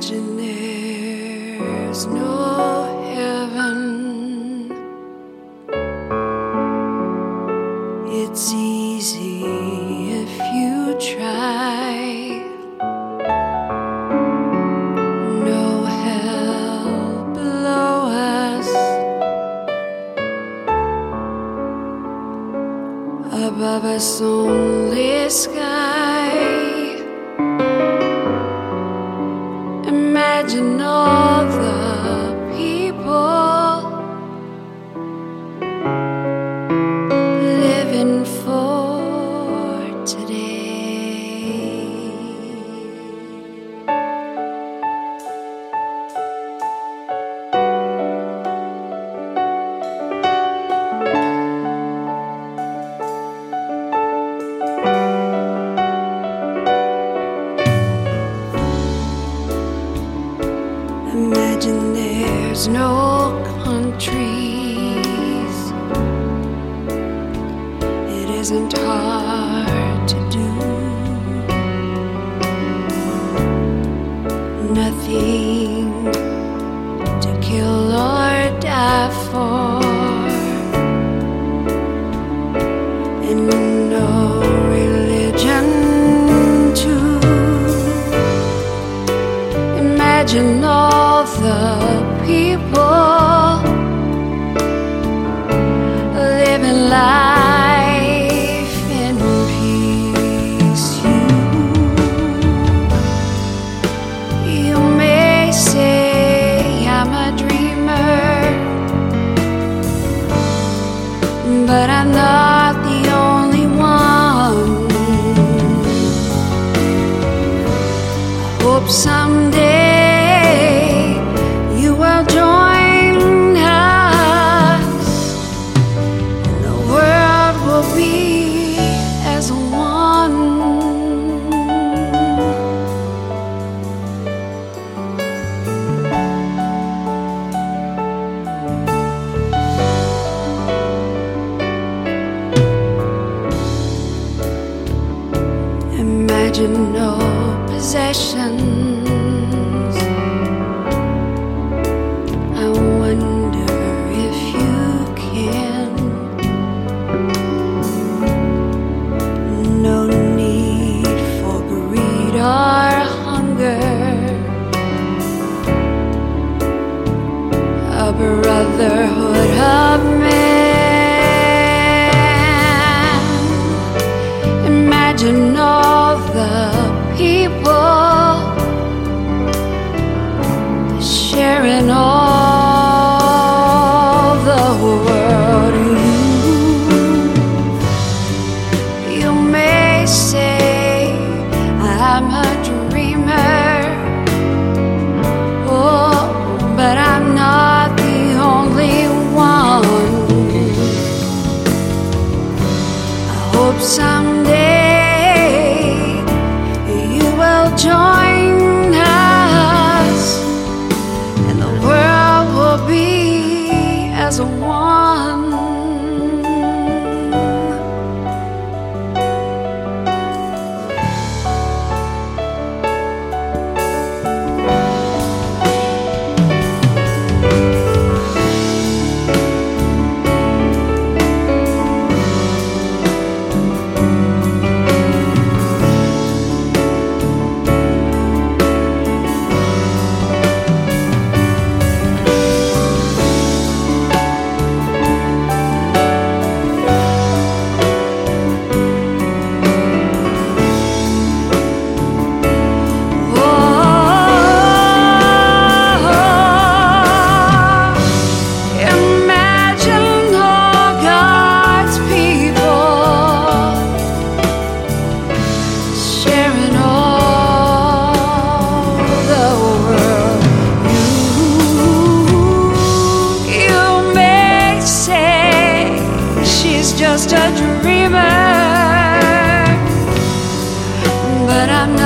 Imagine there's no heaven. It's easy if you try. No hell below us. Above us only sky. Imagine all the people living for today. Imagine there's no countries. It isn't hard to do. Nothing to kill or die for. And no religion too. Imagine all the people living life in peace. You may say I'm a dreamer, but I'm not the only one. I hope someday join us, and the world will be as one. Imagine no possessions. A brotherhood of man. Imagine all the people sharing all the world. You may say I'm a dreamer, oh, but I'm not the only one. I hope someday you will join us, and the world will be as one. Just a dreamer, but I'm not.